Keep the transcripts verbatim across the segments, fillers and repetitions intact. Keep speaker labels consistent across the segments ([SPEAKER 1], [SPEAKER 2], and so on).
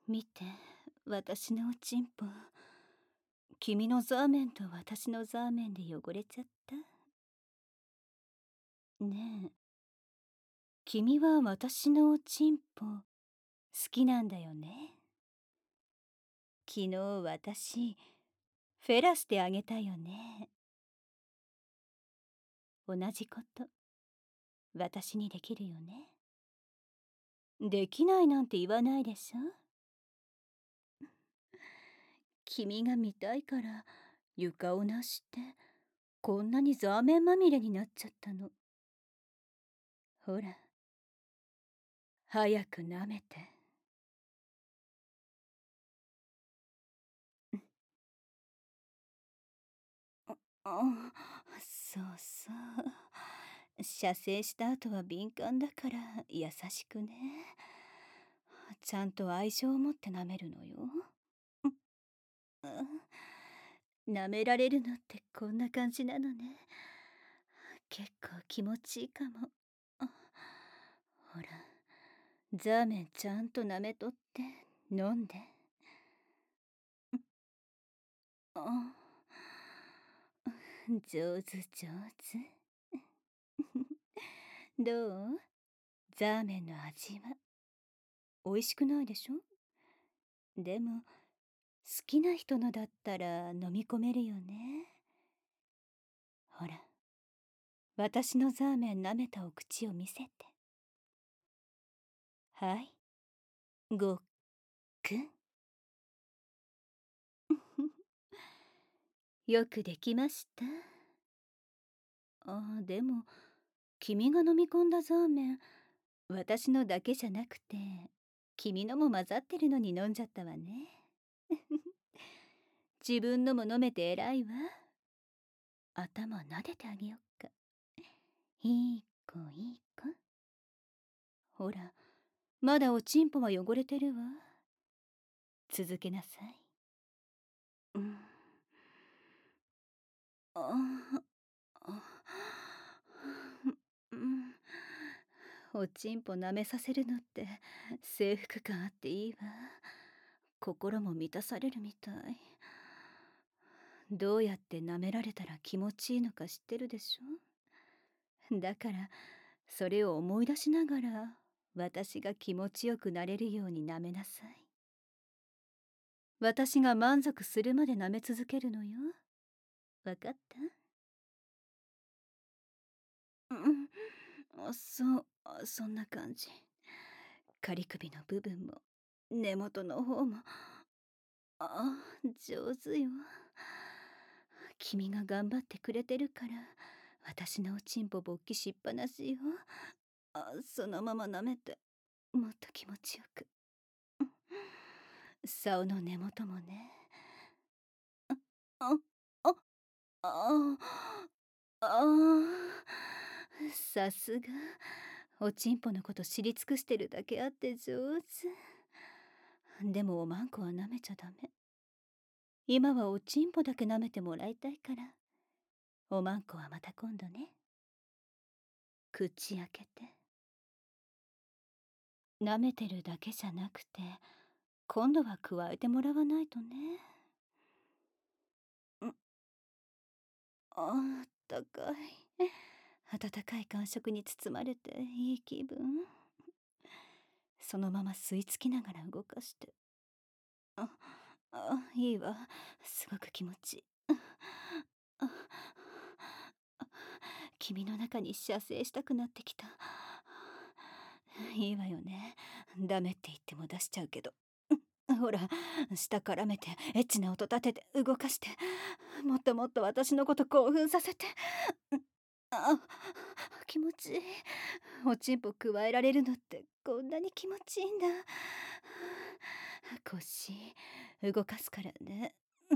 [SPEAKER 1] 見て、私のおちんぽ。君のザーメンと私のザーメンで汚れちゃった。ねえ、君は私のおちんぽ好きなんだよね。昨日私フェラしてあげたよね。同じこと私にできるよね。できないなんて言わないでしょ。君が見たいから床をなしてこんなにザーメンまみれになっちゃったの。ほら、早く舐めて。あ、そうそう。射精した後は敏感だから優しくね。ちゃんと愛情を持って舐めるのよ。舐められるのってこんな感じなのね。結構気持ちいいかも。ほら、ザーメンちゃんと舐めとって飲んで。あ、上手上手。どう？ザーメンの味は。美味しくないでしょ？でも好きな人のだったら飲み込めるよね。ほら、私のザーメン舐めたお口を見せて。はい、ごっくん。よくできました。あ、でも君が飲み込んだザーメン、私のだけじゃなくて君のも混ざってるのに飲んじゃったわね。自分のも飲めて偉いわ。頭撫でてあげよっか。いい子いい子。ほら、まだおちんぽは汚れてるわ。続けなさい。うん。ああ、うん。おちんぽ舐めさせるのって征服感あっていいわ。心も満たされるみたい。どうやって舐められたら気持ちいいのか知ってるでしょ。だからそれを思い出しながら私が気持ちよくなれるように舐めなさい。私が満足するまで舐め続けるのよ。わかった？うん、あ、そう、そんな感じ。仮首の部分も根元の方も。あ、上手よ。君が頑張ってくれてるから私のおちんぽ勃起しっぱなしよ。あ、そのまま舐めてもっと気持ちよく。竿の根元もね。あ、あ、あ、あ、あ、さすがおちんぽのこと知り尽くしてるだけあって上手。でもおまんこは舐めちゃダメ。今はおちんぽだけ舐めてもらいたいから。おまんこはまた今度ね。口開けて。舐めてるだけじゃなくて今度は加えてもらわないとね。ん、あったかい。温かい感触に包まれていい気分。そのまま吸い付きながら動かして。あ、あ、いいわ。すごく気持ちいい。あ、君の中に射精したくなってきた。いいわよね。ダメって言っても出しちゃうけど。ほら、下絡めてエッチな音立てて動かして、もっともっと私のこと興奮させて。あ、気持ちいい。おちんぽ加えられるのってこんなに気持ちいいんだ。腰動かすからね。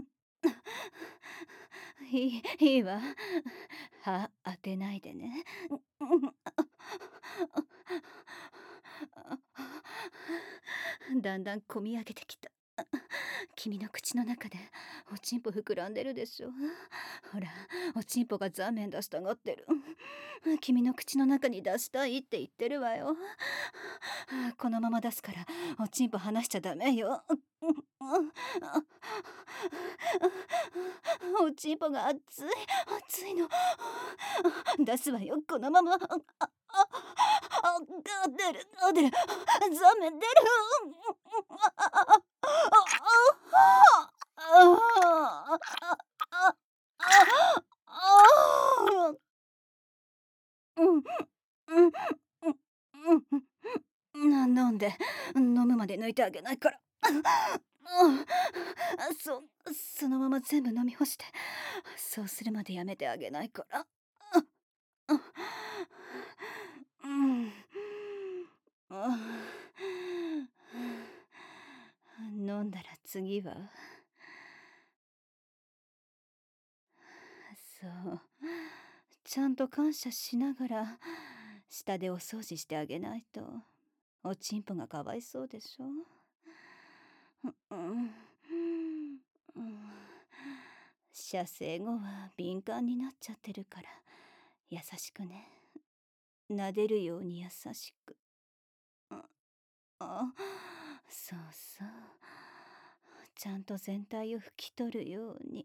[SPEAKER 1] いい、いいわ。歯当てないでね。だんだんこみ上げてきた。君の口の中でおちんぽ膨らんでるでしょ。ほら、おちんぽがザーメン出したがってる。君の口の中に出したいって言ってるわよ。 このまま出すからおちんぽ離しちゃダメよ。おちんぽが熱い熱いの。出すわよこのまま。ああああ出る出るザメ出る。うんうんうんな飲んで飲むまで抜いてあげないから。そそのまま全部飲み干してそうするまでやめてあげないから。うん飲んだら次はそうちゃんと感謝しながら下でお掃除してあげないとおちんぽがかわいそうでしょ。うん射精後は敏感になっちゃってるから優しくね。撫でるように優しく。あそうそうちゃんと全体を拭き取るように。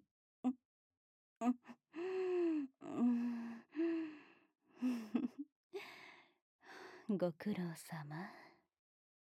[SPEAKER 1] ご苦労様。